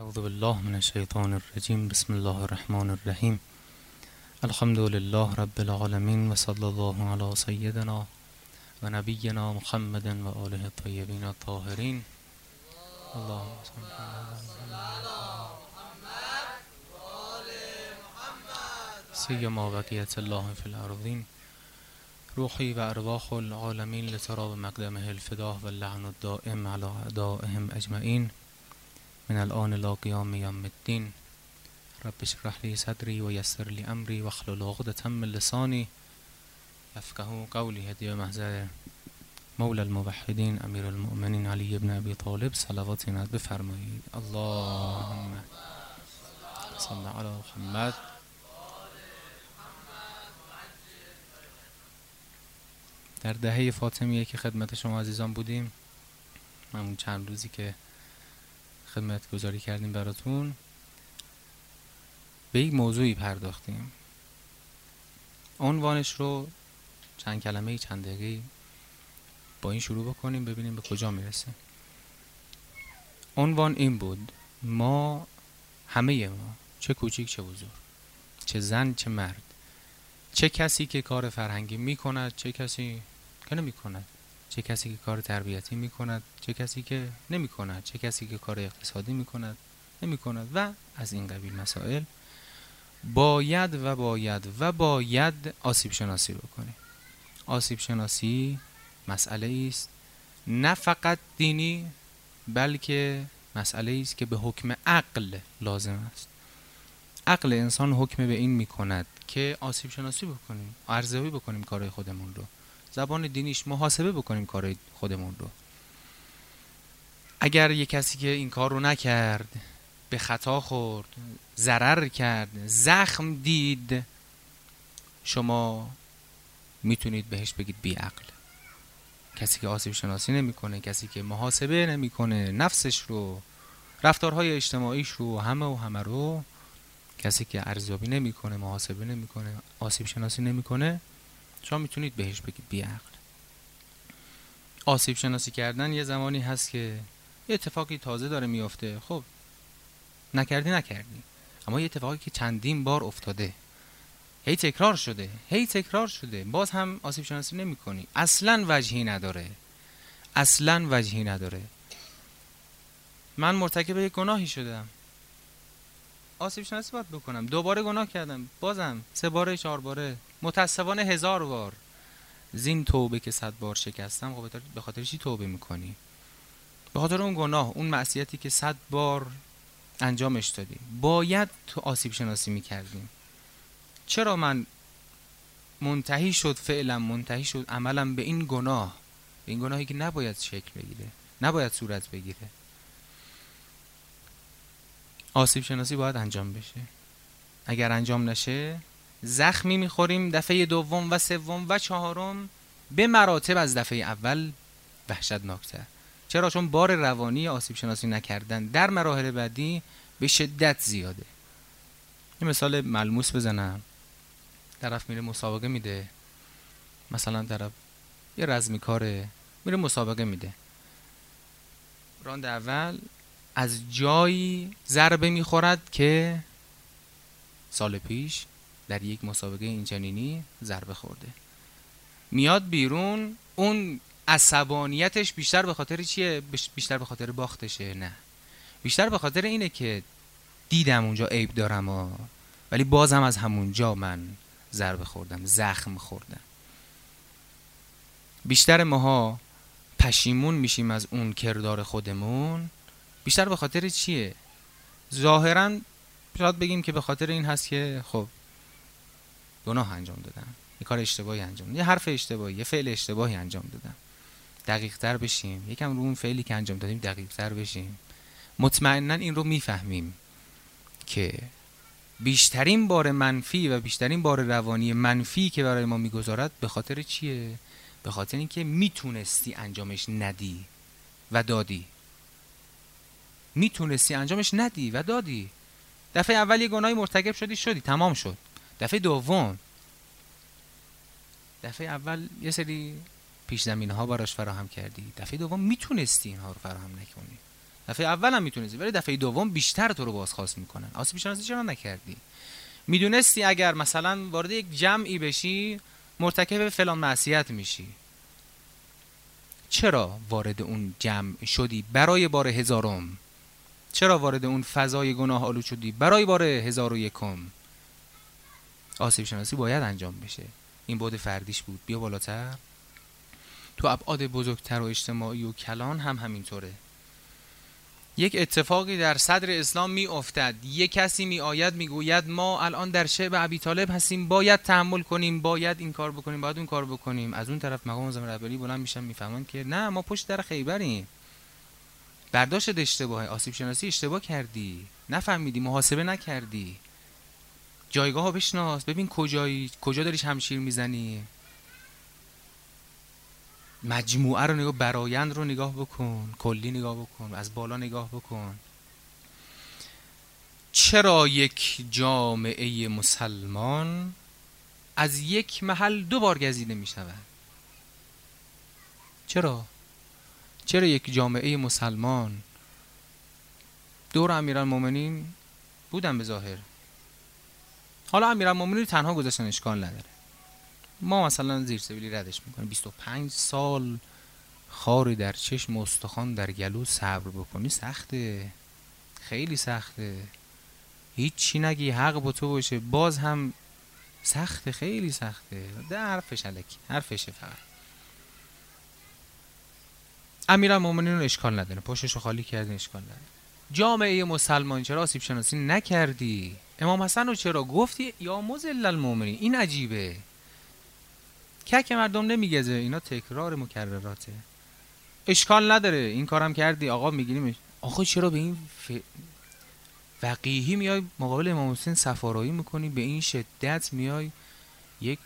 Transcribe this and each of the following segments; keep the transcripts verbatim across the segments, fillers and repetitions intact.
اعوذ بالله من الشیطان الرجیم. بسم الله الرحمن الرحیم. الحمد لله رب العالمین و صلی الله علی سیدنا و نبینا محمد و آله الطیبین الطاهرین. اللهم صل سیما بقیت الله فی الارضین. روحی و ارواح العالمین لتراب مقدمه الفداه و اللعن الدائم علی اعدائهم اجمعین من الان لا قیام یوم الدین. رب اشرح لی صدری و یسر لی امری واحلل عقدة من لسانی یفقهوا قولی. هدیه محضر مولا الموحدین امیر المؤمنین علی ابن ابی طالب صلوات عنایت بفرمایید. اللهم صل علی محمد. در دهه فاطمیه که خدمت شما عزیزان بودیم، همون چند روزی که خدمت گذاری کردیم براتون، به یک موضوعی پرداختیم. عنوانش رو چند کلمه چند دقیقه با این شروع بکنیم ببینیم به کجا میرسه. عنوان این بود: ما همه ما، چه کوچیک چه بزرگ، چه زن چه مرد، چه کسی که کار فرهنگی میکند چه کسی که نمیکند، چه کسی که کار تربیتی میکند چه کسی که نمیکند، چه کسی که کار اقتصادی میکند نمیکند و از این قبیل مسائل، باید و باید و باید آسیب شناسی بکنیم. آسیب شناسی مسئله است نه فقط دینی، بلکه مسئله است که به حکم عقل لازم است. عقل انسان حکم به این میکند که آسیب شناسی بکنیم، ارزیابی بکنیم کارهای خودمون رو. زبان دینیش محاسبه بکنیم کارهای خودمون رو. اگر یک کسی که این کار رو نکرد، به خطا خورد، ضرر کرد، زخم دید، شما میتونید بهش بگید بی عقل. کسی که آسیب شناسی نمیکنه، کسی که محاسبه نمیکنه نفسش رو، رفتارهای اجتماعیش رو، همه و همه رو، کسی که ارزیابی نمیکنه، محاسبه نمیکنه، آسیب شناسی نمیکنه، شما میتونید بهش بگید بی عقل. آسیب شناسی کردن یه زمانی هست که یه اتفاقی تازه داره میفته، خب نکردی نکردی، اما یه اتفاقی که چندین بار افتاده، هی تکرار شده هی تکرار شده باز هم آسیب شناسی نمی کنی، اصلا وجهی نداره، اصلا وجهی نداره. من مرتکب یک گناهی شدم، آسیب شناسی باید بکنم. دوباره گناه کردم، بازم سه باره چهار باره، متاسفانه هزار بار. زین توبه که صد بار شکستم. خب به خاطر چی توبه میکنی؟ به خاطر اون گناه، اون معصیتی که صد بار انجامش دادی. باید تو آسیب شناسی میکردیم. چرا من منتهی شد فعلا، منتهی شد عملم به این گناه، به این گناهی که نباید شکل بگیره، نباید صورت بگیره؟ آسیب شناسی باید انجام بشه. اگر انجام نشه زخمی میخوریم دفعه دوم و سوم و چهارم، به مراتب از دفعه اول وحشتناکتر. چرا؟ چون بار روانی آسیب شناسی نکردن در مراحل بعدی به شدت زیاده. یه مثال ملموس بزنم. طرف میره مسابقه میده، مثلا طرف یه رزمی کاره، میره مسابقه میده، راند اول از جایی ضربه میخورد که سال پیش در یک مسابقه اینچنینی ضربه خورده. میاد بیرون، اون عصبانیتش بیشتر به خاطر چیه؟ بیشتر به خاطر باختشه؟ نه، بیشتر به خاطر اینه که دیدم اونجا عیب دارم ها، ولی بازم از همونجا من ضربه خوردم، زخم خوردم. بیشتر ماها پشیمون میشیم از اون کردار خودمون، بیشتر به خاطر چیه؟ ظاهراً شاید بگیم که به خاطر این هست که خب گناه انجام دادم، یه کار اشتباهی انجام دادم، یه حرف اشتباهی، یه فعل اشتباهی انجام دادم. دقیق تر بشیم، یکم رو اون فعلی که انجام دادیم دقیق تر بشیم. مطمئناً این رو میفهمیم که بیشترین بار منفی و بیشترین بار روانی منفی که برای ما میگذارد به خاطر چیه؟ به خاطر اینکه میتونستی انجامش ندی و دادی. میتونستی انجامش ندی و دادی. دفعه اول یه گناهی مرتکب شدی شدی تمام شد. دفعه دوم، دفعه اول یه سری پیش زمینه ها براش فراهم کردی، دفعه دوم میتونستی اینها رو فراهم نکنی. دفعه اول هم میتونستی، ولی دفعه دوم بیشتر تو رو بازخواست میکنن. آسیب شناسی چرا نکردی؟ میدونستی اگر مثلا وارد یک جمعی بشی مرتکب فلان معصیت میشی، چرا وارد اون جمع شدی برای بار هزارم؟ چرا وارد اون فضای گناه آلود شدی برای بار هزار و یکم؟ آسیب شناسی باید انجام بشه. این بعد فردیش بود. بیا بالاتر. تو ابعاد بزرگتر و اجتماعی و کلان هم همینطوره. یک اتفاقی در صدر اسلام می افتد، یک کسی می آید می گوید ما الان در شعب ابی طالب هستیم، باید تحمل کنیم، باید این کار بکنیم، باید اون کار بکنیم. از اون طرف مقام معظم رهبری بلند میشن میفهمن که نه، ما پشت در خیبریم. برداشت اشتباهه. آسیب شناسی اشتباه کردی، نفهمیدی، محاسبه نکردی. جایگاه ها بشناس، ببین کجایی، کجا داری شمشیر میزنی. مجموعه رو نگاه، برایند رو نگاه بکن، کلی نگاه بکن، از بالا نگاه بکن. چرا یک جامعه مسلمان از یک محل دو بار گزیده می شود؟ چرا؟ چرا یک جامعه مسلمان دور امیرالمومنین بودن به ظاهر، حالا امیرالمومنین تنها گذاشتن، اشکال نداره، ما مثلا زیر سبیلی ردش میکنیم، بیست و پنج سال خاری در چشم و استخوان در گلو صبر بکنی سخته، خیلی سخته. هیچی نگی، حق با تو باشه، باز هم سخته، خیلی سخته. ده حرفش الکی، حرفشه فقط. امیرالمومنین رو اشکال نداره، پشتشو خالی کردین، اشکال نداره. جامعه مسلمان چرا آسیب شناسی نکردی؟ امام حسن رو چرا گفتی یا مذل المؤمنین؟ این عجیبه. که مردم نمیگزه، اینا تکرار مکرراته. اشکال نداره این کارم کردی، آقا میگیریم. آقا چرا به این ف... وقیحی میای مقابل امام حسین صفارایی میکنی، به این شدت میای یک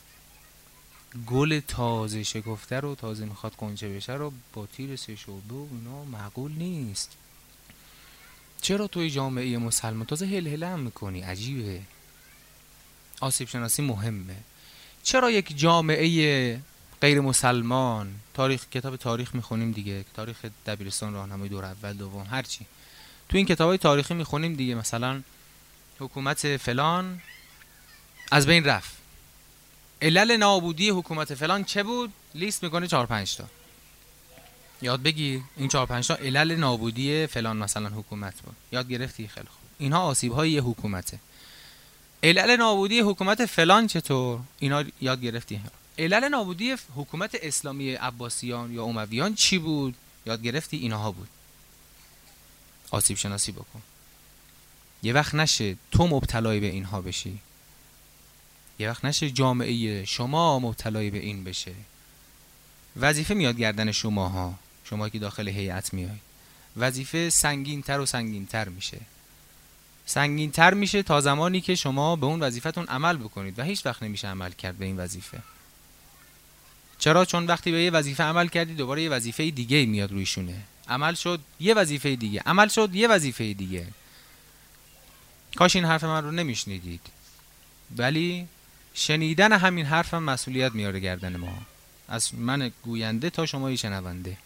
گل تازه شکفته رو، تازه میخواد کنچه بشه رو با تیر سه شعبه و اینا، معقول نیست. چرا توی جامعه مسلمان تازه هل هل هم میکنی؟ عجیبه. آسیب شناسی مهمه. چرا یک جامعه غیر مسلمان، تاریخ، کتاب تاریخ میخونیم دیگه، تاریخ دبیرستان، راهنمای دور اول دوم، هرچی تو این کتابای تاریخی میخونیم دیگه، مثلا حکومت فلان از بین رفت، علل نابودی حکومت فلان چه بود؟ لیست میکنه چهار پنج تا، یاد بگیر این چهار پنج تا علل نابودی فلان مثلا حکومت بود، یاد گرفتی؟ خیلی خوب. اینها آسیب های یه حکومته. علل نابودی حکومت فلان چطور؟ اینا یاد گرفتی؟ علل نابودی حکومت اسلامی عباسیان یا امویان چی بود؟ یاد گرفتی؟ اینها بود. آسیب شناسی بکن. یه وقت نشه تو مبتلای به اینها بشی، یه وقت نشه جامعه شما مبتلای به این بشه. وظیفه میاد گردن شماها، شما که داخل هیئت میای، وظیفه سنگین تر و سنگین تر میشه، سنگین تر میشه تا زمانی که شما به اون وظیفتون عمل بکنید و هیچ وقت نمیشه عمل کرد به این وظیفه. چرا؟ چون وقتی به یه وظیفه عمل کردی دوباره یه وظیفه دیگه میاد رویشونه. عمل شد یه وظیفه دیگه، عمل شد یه وظیفه دیگه. کاش این حرف من رو نمیشنیدید، ولی شنیدن همین حرفم مسئولیت میاره گردن ما، از من گوینده تا شما شنونده.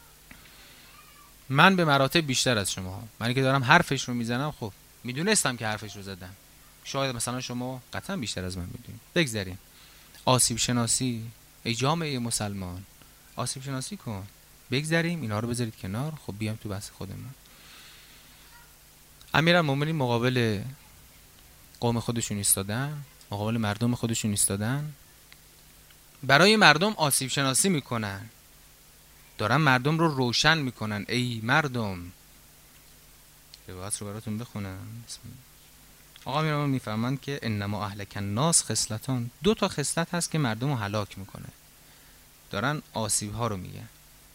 من به مراتب بیشتر از شما، من که دارم حرفش رو میزنم، خب میدونستم که حرفش رو زدم، شاید مثلا شما قطعا بیشتر از من میدونید. بگذاریم. آسیب شناسی، ای جامعه مسلمان آسیب شناسی کن. بگذاریم اینا رو بذارید کنار. خب بیام تو بحث خودمون. امیرالمومنین مقابل قوم خودشون ایستادن، مقابل مردم خودشون ایستادن، برای مردم آسیب شناسی میکنن، دارن مردم رو روشن میکنن. ای مردم، روایت رو براتون بخونم. آقا میرم میفهمن که انما اهلک الناس خصلتان، دو تا خصلت هست که مردم رو هلاک میکنه. دارن آسیب ها رو میگن.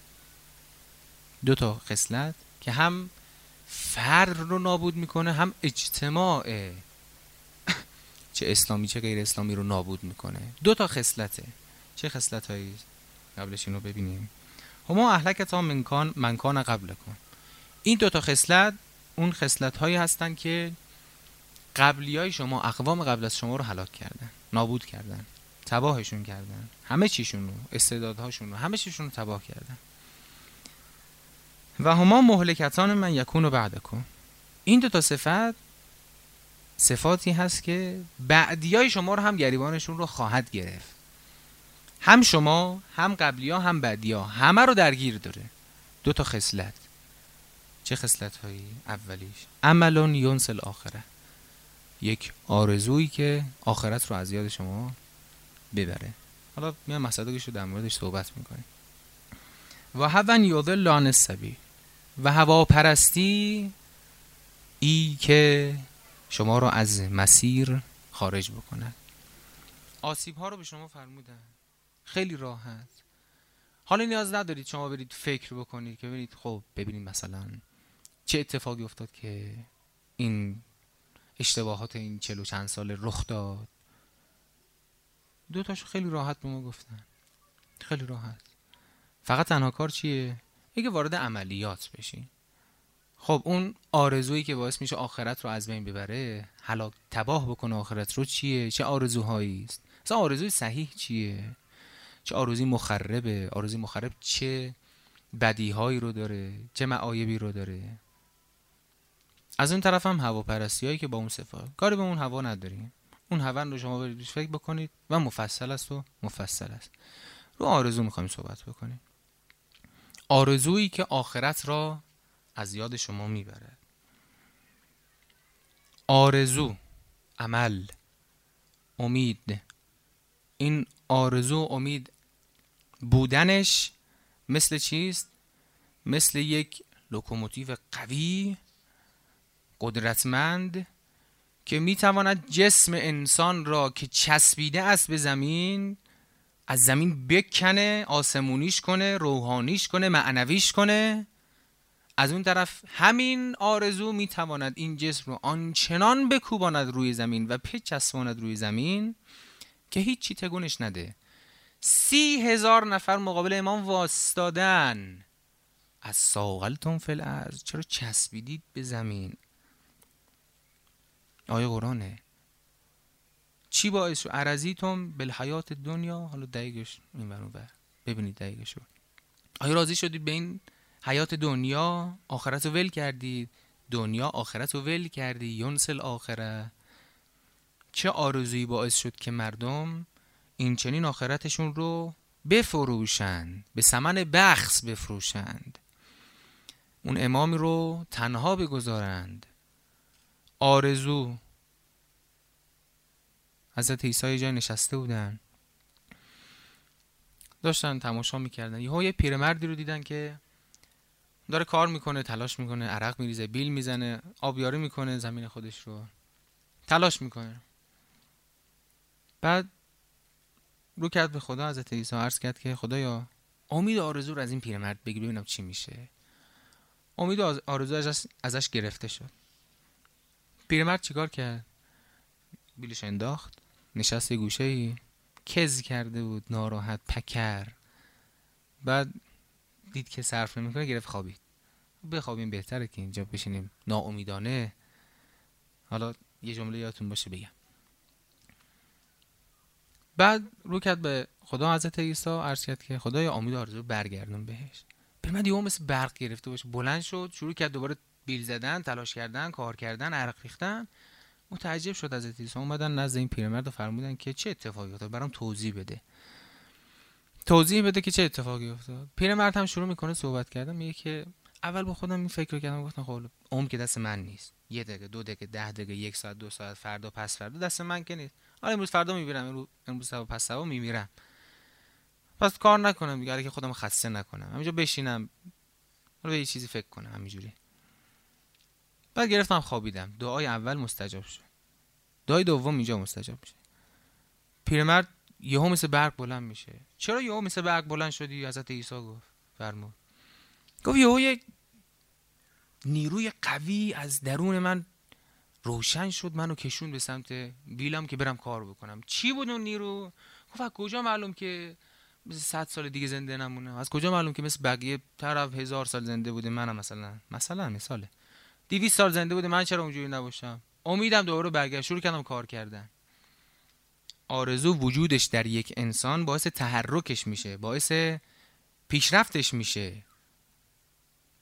دو تا خصلت که هم فرد رو نابود میکنه، هم اجتماع چه اسلامی چه غیر اسلامی رو نابود میکنه. دو تا خصلته. چه خصلت هایی؟ قبلش اینو ببینیم. هما اهلکتا منکان منکان قبل کن. این دو تا خصلت اون خصلت هایی هستن که قبلی های شما، اقوام قبل از شما رو هلاک کردن، نابود کردن، تباهشون کردن، همه چیشون رو، استعدادهاشون رو، همه چیشون رو تباه کردن. و هما مهلکتان من یکون بعدکم. این دو تا صفت صفاتی هست که بعدیای شما رو هم گریبانشون رو خواهد گرفت. هم شما، هم قبلیا، هم بعدیا، همه رو درگیر داره. دو تا خصلت. چه خصلت هایی؟ اولیش عملون ینسل آخره، یک آرزویی که آخرت رو از یاد شما ببره. حالا میام مسائلش رو در موردش صحبت میکنیم. و هون یضل عن السبیل، و هواپرستی ای که شما رو از مسیر خارج بکنه. آسیب ها رو به شما فرمودن خیلی راحت. حالا نیاز ندارید شما برید فکر بکنید که ببینید خب ببینید مثلا چه اتفاقی افتاد که این اشتباهات این چل و چند سال رخ داد. دو تاشو خیلی راحت به ما گفتن، خیلی راحت. فقط تنها کار چیه؟ اگه وارد عملیات بشی. خب اون آرزویی که باعث میشه آخرت رو از بین ببره، هلاک تباه بکنه آخرت رو، چیه؟ چه آرزوهایی است؟ مثلا آرزوی صحیح چیه؟ چه آرزوی مخربه؟ آرزوی مخرب چه بدیهایی رو داره؟ چه معایبی رو داره؟ از اون طرف هم هواپرستیایی که با اون صفات کاری به اون هوا نداریم. اون هوا رو شما برید فکر بکنید و مفصل است و مفصل است. رو آرزو میخوایم صحبت بکنیم. آرزویی که آخرت را از یاد شما میبرد. آرزو، عمل، امید. این آرزو امید بودنش مثل چیست؟ مثل یک لوکوموتیو قوی قدرتمند که میتواند جسم انسان را که چسبیده است به زمین از زمین بکنه، آسمونیش کنه، روحانیش کنه، معنویش کنه. از اون طرف همین آرزو میتواند این جسم رو آنچنان بکوباند روی زمین و بچسباند روی زمین که هیچی تگونش نده. سی هزار نفر مقابل امام واسطادن. از ثاقلتم فی الارض، چرا چسبیدید به زمین؟ آیه قرآنه. چی باعث شد؟ ارزیتم بالحیات دنیا. حالا دقیقش این ور اون ور ببینید دقیقش رو. آیا راضی شدید به این حیات دنیا؟ آخرت رو ول کردید. دنیا آخرت رو ول کردی. ینسل آخره. چه آرزویی باعث شد که مردم این چنین آخرتشون رو بفروشند، به ثمن بخس بفروشند، اون امامی رو تنها بگذارند؟ آرزو. حضرت عیسی جای نشسته بودن، داشتن تماشا میکردن. یهو یه پیرمردی رو دیدن که داره کار میکنه، تلاش میکنه، عرق میریزه، بیل میزنه، آبیاری میکنه زمین خودش رو، تلاش میکنه. بعد رو کرد به خدا، حضرت عیسی عرض کرد که خدایا امید آرزو رو از این پیرمرد بگی ببینم چی میشه. امید آرزو ازش, ازش گرفته شد. پیرمرد چیکار کرد؟ بیلش انداخت، نشست یه گوشه‌ای، کز کرده بود، ناراحت، پکر. بعد دید که صرف نمیکنه، گرفت خوابید. بخوابیم بهتره که اینجا بشینیم ناامیدانه. حالا یه جمله یادتون باشه بگم. بعد رو کرد به خدا، حضرت عیسی عرض کرد که خدایا امید آرزو برگردون بهش. پیرمرد یهو مثل برق گرفته باشه بلند شد، شروع کرد دوباره بیل زدن، تلاش کردن، کار کردن، عرق ریختن. متعجب شد حضرت عیسی، اومدن نزد این پیرمرد و فرمودن که چه اتفاقی افتاد، برام توضیح بده. توضیح بده که چه اتفاقی افتاد. پیرمرد هم شروع میکنه صحبت کردن، میگه که اول با خودم این فکر رو کردم، گفتم خب عمر که دست من نیست، یه دقیقه، دو دقیقه، ده دقیقه، یک ساعت، دو ساعت، فردا، پس فردا دست من که نیست. حالا امروز فردا میمیرم، امروز امروز صبح پس صبح میمیرم. پس کار نکنم دیگه که خودم خسته نکنم، همینجا بشینم حالا یه چیزی فکر کنم همینجوری. بعد گرفتم خوابیدم. دعای اول مستجاب شد، دعای دوم اینجا مستجاب میشه. پیرمرد یهو مثل برق بلند میشه. چرا یهو مثل برق بلند شدی؟ حضرت عیسی گفت فرمود گفت یهو یک نیروی قوی از درون من روشن شد، منو کشون به سمت بیلم که برم کار بکنم. چی بود اون نیرو؟ گفت از کجا معلوم که مثل صد سال دیگه زنده نمونه؟ از کجا معلوم که مثل بقیه طرف هزار سال زنده بوده، منم مثلا مثلا مثاله دویست سال زنده بوده، من چرا اونجوری نباشم؟ امیدم دوباره برگشت، شروع کردم کار کردن. آرزو وجودش در یک انسان باعث تحرکش میشه، باعث پیشرفتش میشه.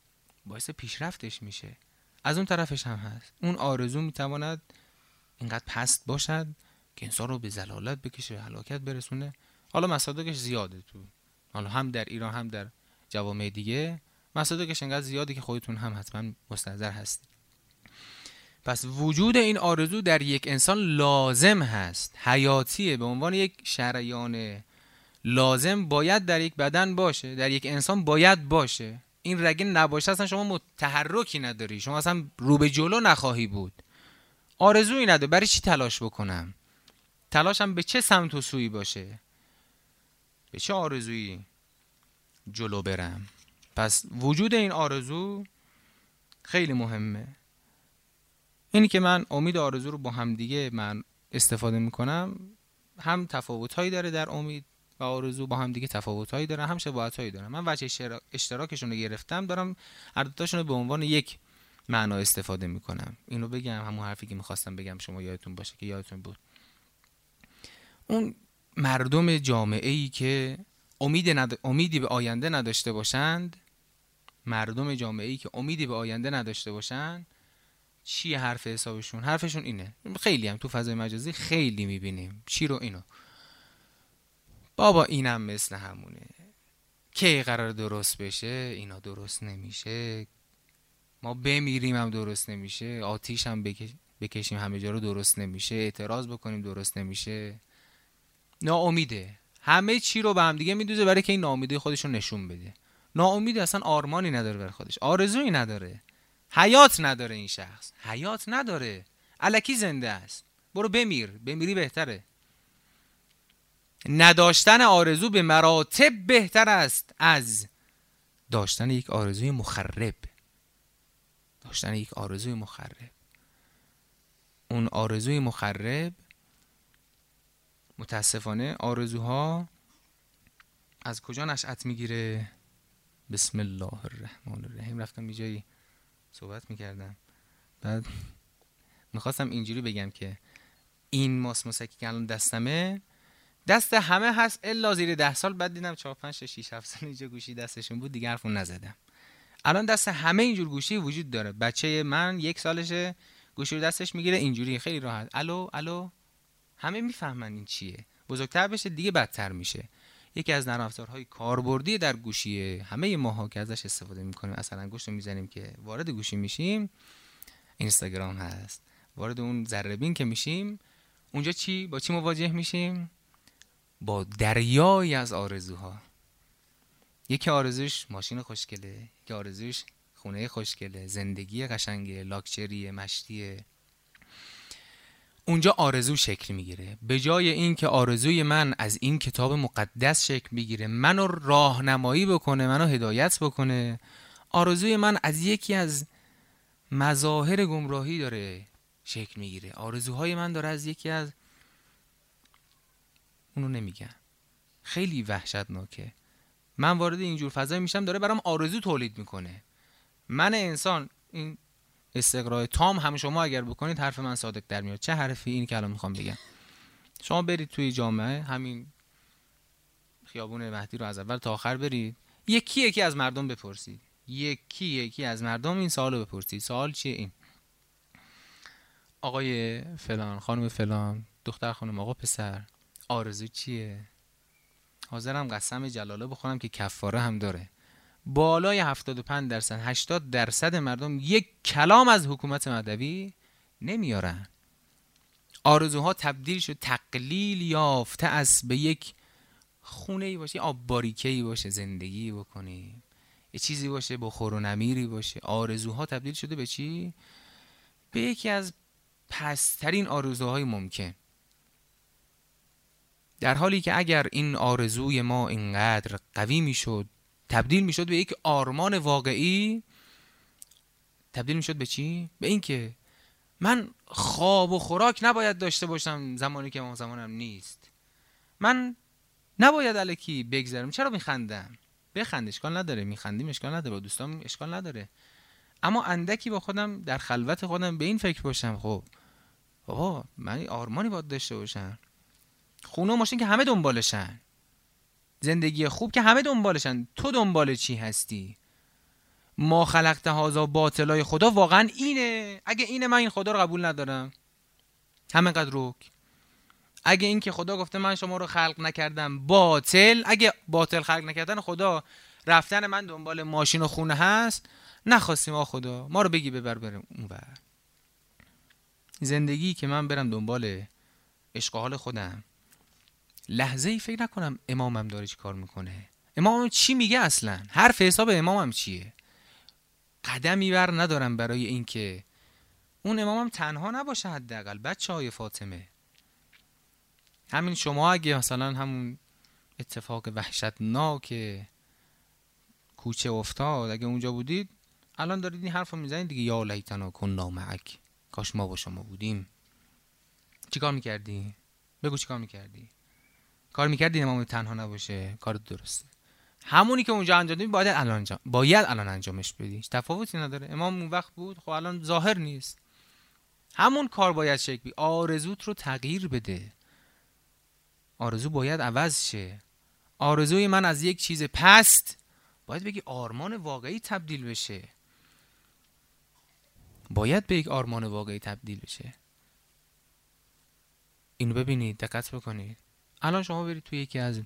باعث پیشرفتش میشه. از اون طرفش هم هست، اون آرزو میتواند اینقدر پست باشد که انسان رو به ضلالت بکشه، به هلاکت برسونه. حالا مصادیقش زیاده تو، حالا هم در ایران هم در جوامع دیگه مصادیقش انقدر زیاده که خودتون هم حتما مستحضر هستید. پس وجود این آرزو در یک انسان لازم هست، حیاتیه، به عنوان یک شریان لازم باید در یک بدن باشه، در یک انسان باید باشه. این رگه نباشه اصلا شما متحرکی نداری، شما اصلا رو به جلو نخواهی بود. آرزویی نداره، برای چی تلاش بکنم؟ تلاشم به چه سمت و سوی باشه؟ به چه آرزویی جلو برم؟ پس وجود این آرزو خیلی مهمه. اینی که من امید آرزو رو با هم دیگه من استفاده میکنم، هم تفاوت‌هایی داره در امید و آرزو، با هم دیگه تفاوت‌هایی داره، هم شباهت‌هایی داره. من وجه اشتراکشون رو گرفتم، دارم هر دو تاشون رو به عنوان یک معنا استفاده میکنم. اینو بگم، همون حرفی که میخواستم بگم شما یادتون باشه که یادتون بود. اون مردم جامعه‌ای که امید ند... امیدی به آینده نداشته باشند، مردم جامعه‌ای که امیدی به آینده نداشته باشند، چیه حرف حسابشون؟ حرفشون اینه، خیلی هم تو فضای مجازی خیلی میبینیم چی رو؟ اینو بابا اینم مثل همونه، کی قرار درست بشه؟ اینا درست نمیشه، ما بمیریم هم درست نمیشه، آتیش هم بکش... بکشیم همه جا رو درست نمیشه، اعتراض بکنیم درست نمیشه. ناامیده، همه چی رو به هم دیگه میدوزه برای که این ناامیده خودش رو نشون بده. ناامید اصلا آرمانی نداره برای خودش، آرزویی نداره، حیات نداره. این شخص حیات نداره، الکی زنده است. برو بمیر، بمیری بهتره. نداشتن آرزو به مراتب بهتر است از داشتن یک آرزوی مخرب. داشتن یک آرزوی مخرب، اون آرزوی مخرب، متاسفانه آرزوها از کجا نشأت میگیره؟ بسم الله الرحمن الرحیم. رفتم یه جایی صحبت میکردم، بعد میخواستم اینجوری بگم که این ماس موسکی که الان دستمه دست همه هست الا زیر ده سال. بعد دیدم چهار پنج شش هفت سال اینجا گوشی دستشون بود، دیگه حرفون نزدم. الان دست همه اینجور گوشی وجود داره. بچه من یک سالشه گوشی رو دستش میگیره اینجوری خیلی راحت، الو الو، همه میفهمن این چیه. بزرگتر بشه دیگه بدتر میشه. یکی از نرم افزارهای کاربردی در گوشیه، همه ماها که ازش استفاده میکنیم، اصلا انگشت رو میزنیم که وارد گوشی میشیم، اینستاگرام هست. وارد اون ذره بین که میشیم، اونجا چی با چی مواجه میشیم؟ با دریایی از آرزوها. یکی آرزوش ماشین خوشگله، یکی آرزوش خونه خوشگله، زندگی قشنگه، لاکچریه، مشتیه. اونجا آرزو شکل میگیره. به جای این که آرزوی من از این کتاب مقدس شکل بگیره، منو راهنمایی بکنه، منو هدایت بکنه، آرزوی من از یکی از مظاهر گمراهی داره شکل میگیره. آرزوهای من داره از یکی از، اونو نمیگم، خیلی وحشتناکه. من وارد اینجور فضایی میشم داره برام آرزو تولید میکنه. من انسان، این استقرای تام هم شما اگر بکنید حرف من صادق در میاد. چه حرفی این که الان میخوام بگم؟ شما برید توی جامعه، همین خیابون مهدی رو از اول تا آخر برید، یکی یکی از مردم بپرسید، یکی یکی از مردم این سوالو بپرسید. سوال چیه؟ این آقای فلان، خانم فلان، دختر خانم، آقا پسر، آرزو چیه؟ حاضرم قسم جلاله بخورم که کفاره هم داره. بالای هفتاد و پنج درصد هشتاد درصد مردم یک کلام از حکومت مهدوی نمیارن. آرزوها تبدیل شد، تقلیل یافته است به یک خونه‌ای باشه، آب باریکه‌ای باشه، زندگی بکنی، یه چیزی باشه بخور و نمیری باشه. آرزوها تبدیل شده به چی؟ به یکی از پسترین آرزوهای ممکن. در حالی که اگر این آرزوی ما اینقدر قوی میشد، تبدیل میشد به یک آرمان واقعی، تبدیل میشد به چی؟ به این که من خواب و خوراک نباید داشته باشم زمانی که ما زمانم نیست. من نباید الکی بگذرم. چرا میخندم؟ بخند، اشکال نداره. میخندیم اشکال نداره، با دوستام اشکال نداره. اما اندکی با خودم در خلوت خودم به این فکر باشم، خب بابا من آرمانی باید داشته باشم. خونه و ماشین که همه دنبالشن، زندگی خوب که همه دنبالشن، تو دنبال چی هستی؟ ما خلقت هذا باطلای خدا واقعا اینه؟ اگه اینه من این خدا رو قبول ندارم، همینقدر روک. اگه این که خدا گفته من شما رو خلق نکردم باطل، اگه باطل خلق نکردن خدا رفتن من دنبال ماشین و خونه هست، نخواستیم آ خدا ما رو بگی ببر بریم اونور. زندگی که من برم دنبال عشق و حال خودم، لحظه ای فکر نکنم امامم داره چی کار میکنه، امامم چی میگه، اصلا حرف حساب امامم چیه. قدمی بر ندارم برای این که اون امامم تنها نباشه. حداقل بچه های فاطمه، همین شما اگه مثلا همون اتفاق وحشتناک کوچه افتاد اگه اونجا بودید، الان دارید این حرف رو میزنید دیگه، یا لیتنا کنا معک، کاش ما با شما بودیم. چیکار میکردی؟ بگو چیکار میکردی؟ کار میکردی امام تنها نباشه، کار درسته. همونی که اونجا انجام دادی باید الان انجام باید الان انجامش بدی. تفاوتی نداره. امام اون وقت بود، خب الان ظاهر نیست. همون کار باید شکل بگیره. آرزوت رو تغییر بده. آرزو باید عوض شه. آرزوی من از یک چیز پست باید بگی آرمان واقعی تبدیل بشه. باید به یک آرمان واقعی تبدیل بشه. اینو ببینید، دقت بکنید. الان شما برید توی یکی از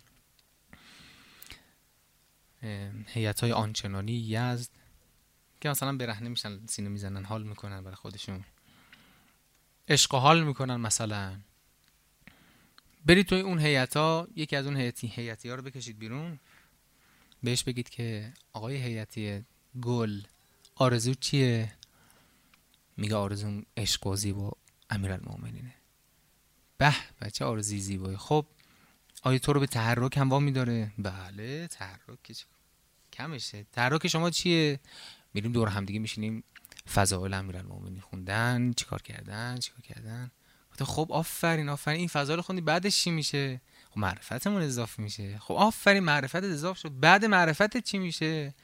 هیئت‌های آنچنانی یزد که مثلا برهنه میشن، سینه میزنن، حال میکنن برای خودشون، عشق و حال میکنن مثلا. برید توی اون هیئت‌ها، یکی از اون هیئتی هیئتی‌ها رو بکشید بیرون، بهش بگید که آقای هیئتی گل، آرزو چیه؟ میگه آرزوم عشق و زیبا امیرالمومنینه. به بچه آرزوی زیبایی. خب آیا تو رو به تحرک هم وامی داره؟ بله تحرک که کمشه. تحرک شما چیه؟ میریم دور هم دیگه میشینیم فضائل امیرالمومنین خوندن، چیکار کردن چیکار کردن. خب آفرین آفرین، این فضائل خوندی، بعدش چی میشه؟ خب معرفتمون اضافه میشه. خب آفرین معرفت اضافه شد، بعد معرفت چی میشه؟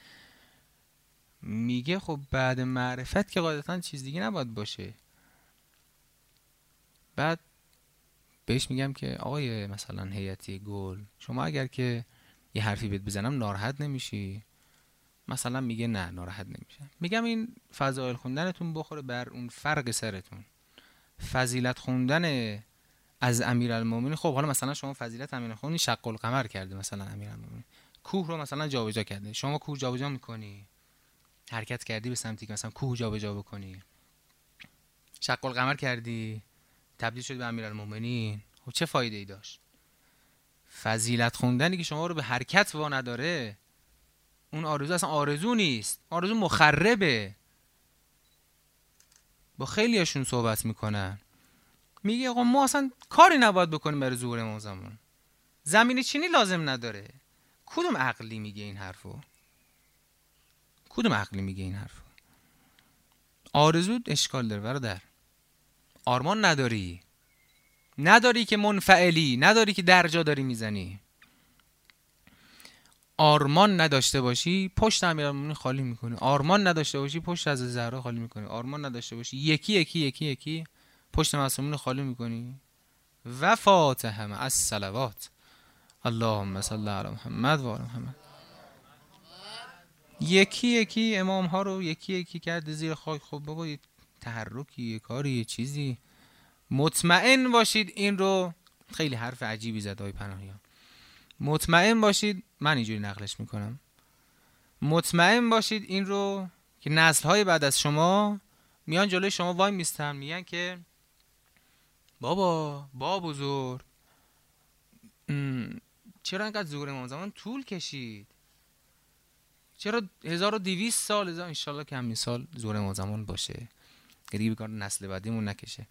میگه خب بعد معرفت که قاعدتا چیز دیگه نباید باشه. بعد بهش میگم که آقای مثلا هیئتی گل، شما اگر که یه حرفی بهت بزنم ناراحت نمیشی؟ مثلا میگه نه ناراحت نمیشم. میگم این فضائل خوندنتون بخوره بر اون فرق سرتون. فضیلت خوندن از امیرالمومنین، خب حالا مثلا شما فضیلت امیرالمومنین شق القمر کرده، مثلا امیرالمومنین کوه رو مثلا جابجا کرده، شما کوه جابجا میکنی، حرکت کردی به سمتی که مثلا کوه جابجا بکنی، شق القمر کردی، تبدیل شد به امیرالمومنین. خب چه فایده ای داشت؟ فضیلت خوندنی که شما رو به حرکت وا نداره، اون آرزو اصلا آرزو نیست، آرزو مخربه. با خیلی هاشون صحبت میکنن، میگه آقا ما اصلا کاری نباید بکنیم برای ظهور امام زمان، زمین چینی لازم نداره. کدوم عقلی میگه این حرفو؟ کدوم عقلی میگه این حرفو؟ آرزو اشکال داره برادر. آرمان نداری، نداری که منفعلی، نداری که درجا داری میزنی. آرمان نداشته باشی پشت امیرالمومنین خالی میکنی، آرمان نداشته باشی پشت از زهرا خالی میکنی، آرمان نداشته باشی یکی یکی یکی یکی پشت معصومین خالی میکنی. و فاتحه مع الصلوات، اللهم صل علی محمد و آل محمد. یکی یکی امام ها رو یکی یکی کرده زیر خاک. خب بابا یه تحرکی، یه کاری، یه چیزی. مطمئن باشید این رو، خیلی حرف عجیبی زد آقای پناهیان، مطمئن باشید، من اینجوری نقلش میکنم، مطمئن باشید این رو که نسل‌های بعد از شما میان جلوی شما وای میستن، میگن که بابا با بزرگ چرا اینقدر ظهور امام زمان طول کشید؟ چرا هزار و دویست سال؟ هزار انشالله که همین سال ظهور امام زمان باشه، دیگه بکار نسل بعدیمون نکشه.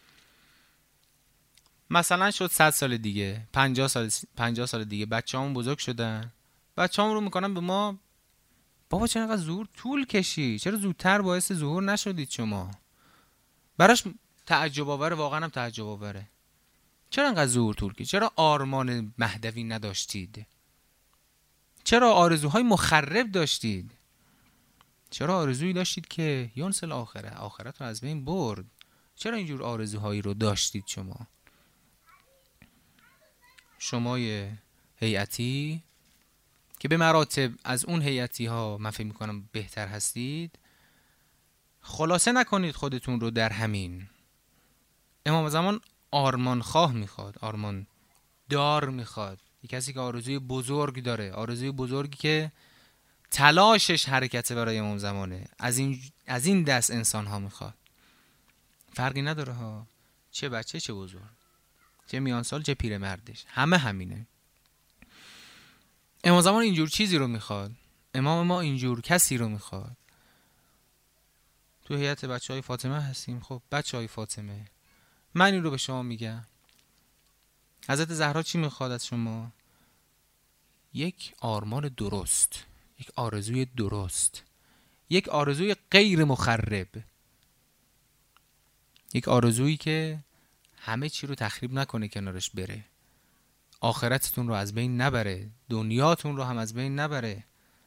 مثلا شد صد سال دیگه، پنجاه سال پنجاه سال دیگه بچه‌هامون بزرگ شدن، بچه‌هامون رو میکنن به ما بابا چرا اینقدر ظهور طول کشید؟ چرا زودتر باعث ظهور نشدید شما؟ براش تعجب آوره، واقعا هم تعجب آوره. چرا اینقدر ظهور طول کشید؟ چرا آرمان مهدوی نداشتید؟ چرا آرزوهای مخرب داشتید؟ چرا آرزویی داشتید که یونس الاخره، آخرت رو از بین برد؟ چرا اینجور آرزوهایی رو داشتید شما؟ شمای هیئتی که به مراتب از اون هیئتی ها من فکر میکنم بهتر هستید، خلاصه نکنید خودتون رو در همین. امام زمان آرمان خواه میخواد، آرمان دار میخواد، یک کسی که آرزوی بزرگ داره، آرزوی بزرگی که تلاشش حرکت برای امام زمانه، از این از این دست انسان ها میخواد. فرقی نداره ها، چه بچه چه بزرگ، چه میان سال چه پیرمردش، همه همینه. امام زمان اینجور چیزی رو میخواد، امام ما اینجور کسی رو میخواد. تو هیئت بچه های فاطمه هستیم. خب بچه های فاطمه، من این رو به شما میگم، حضرت زهرا چی میخواد از شما؟ یک آرمان درست، یک آرزوی درست، یک آرزوی غیر مخرب، یک آرزویی که همه چی رو تخریب نکنه، کنارش بره، آخرتتون رو از بین نبره، دنیاتون رو هم از بین نبره.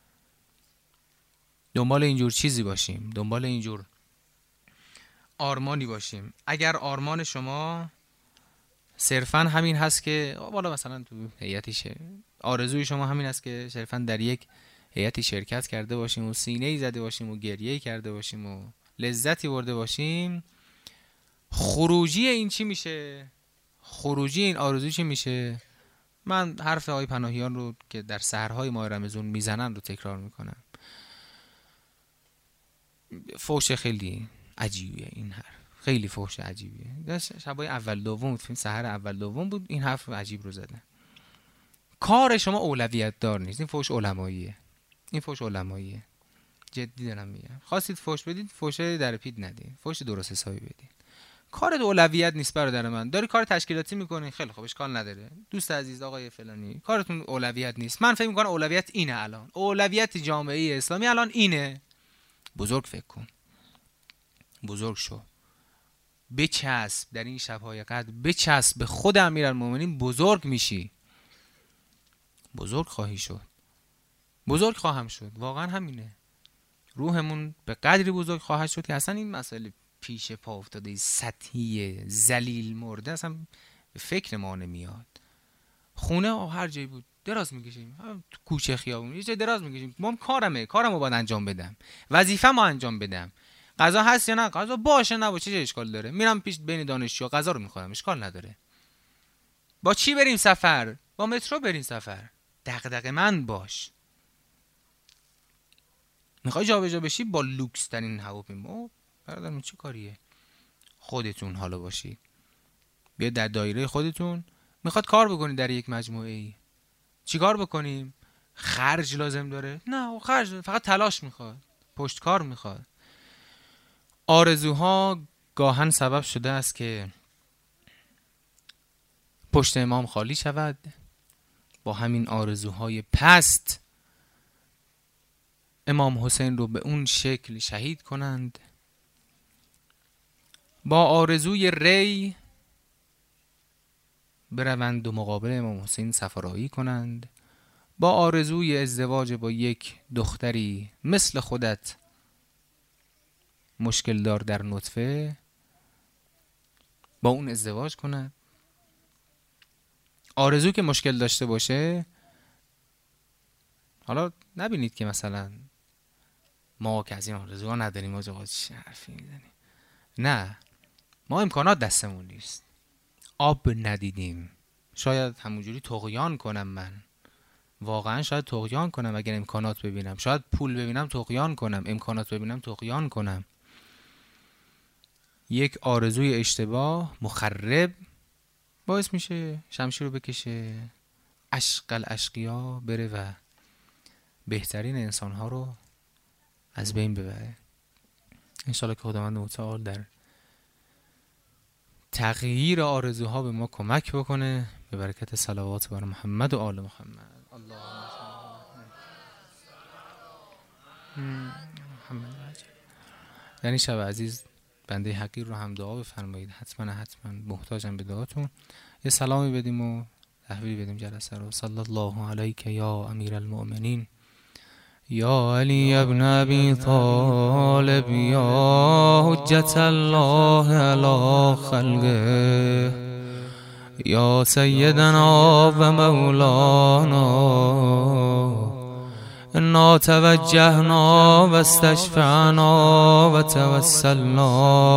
دنبال اینجور چیزی باشیم، دنبال اینجور آرمانی باشیم. اگر آرمان شما صرفا همین هست که والا مثلا تو هیئتی، آرزوی شما همین هست که صرفا در یک هیئتی شرکت کرده باشیم و سینه‌ای زده باشیم و گریه‌ای کرده باشیم و لذتی برده باشیم، خروجی این چی میشه؟ خروجی این آرزوی چی میشه؟ من حرف آقای پناهیان رو که در سحرهای ماه رمضان میزنن رو تکرار میکنم. فوش خیلی عجیبیه این حرف، خیلی فوش عجیبیه. شبای اول دوم فیلم سحر اول دوم بود این حرف عجیب رو زدن. کار شما اولویت دار نیست. این فوش علماییه، این فوش علماییه، جدی دارم میگم. خواستید فوش بدید، فوش در پید ندید، فوش درست حسابی بدید. کارت اولویت نیست برادر من. داری کار تشکیلاتی میکنی، خیلی خوب، اشکال نداره. دوست عزیز آقای فلانی، کارتون اولویت نیست. من فکر میکنم اولویت اینه، الان اولویت جامعه اسلامی الان اینه. بزرگ فکر کن، بزرگ شو، بچسب در این شب‌های قدر، بچسب به خود امیرالمومنین، بزرگ میشی، بزرگ خواهی شد، بزرگ خواهم شد. واقعا همینه. روحمون به قدری بزرگ خواهد شد که اصلا این مسئله پیش پا افتاده سطحی ذلیل مرده اصلا به فکر ما نمیاد. خونه و هر جایی بود دراز میکشیم، تو کوچه خیابون یه جای دراز میکشیم. ما کارمه، کارمو باید انجام بدم، وظیفه ما انجام بدم. غذا هست یا نه؟ غذا باشه نباشه چه اشکال داره؟ میرم پیش بین دانشجوها غذا رو میخورم، اشکال نداره. با چی بریم سفر؟ با مترو بریم سفر. دغدغه من باش. میخوای جابجا بشی با لوکس ترین هواپیما، برادرم چه کاریه؟ خودتون حالا باشید، بیا در دایره خودتون. میخواد کار بکنی در یک مجموعه ای، چی کار بکنیم؟ خرج لازم داره؟ نه خرج، فقط تلاش میخواد، پشتکار میخواد. آرزوها گاهن سبب شده است که پشت امام خالی شود. با همین آرزوهای پست امام حسین رو به اون شکل شهید کنند. با آرزوی ری بروند و مقابل امام حسین سفارایی کنند. با آرزوی ازدواج با یک دختری مثل خودت مشکل دار در نطفه، با اون ازدواج کنند. آرزو که مشکل داشته باشه، حالا نبینید که مثلا ما که از این آرزوها نداریم، ما جواب چه حرفی میزنیم. نه، ما امکانات دستمون نیست، آب ندیدیم. شاید همونجوری طغیان کنم، من واقعا شاید طغیان کنم اگر امکانات ببینم. شاید پول ببینم طغیان کنم، امکانات ببینم طغیان کنم. یک آرزوی اشتباه مخرب باعث میشه شمشیر رو بکشه، عشق الاشقیا بره و بهترین انسانها رو از بین ببره. انشالله که خداوند متعال در تغییر آرزوها به ما کمک بکنه، به برکت صلوات بر محمد و آل محمد. اللهم محمد. در این شب عزیز بنده حقیر رو هم دعا بفرمایید، حتما حتما محتاجم به دعاتون. یه سلامی بدیم و تحویل بدیم جلسه رو. صلی الله علیک یا امیر المؤمنین، یا علی ابن ابی طالب، یا حجت الله علی خلقه، یا سیدنا و مولانا انا توجهنا واستشفعنا وتوسلنا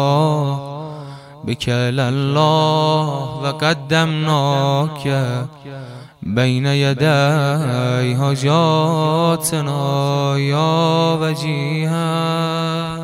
بك إلى الله وقدمناك بين يدي حاجاتنا يا وجيها.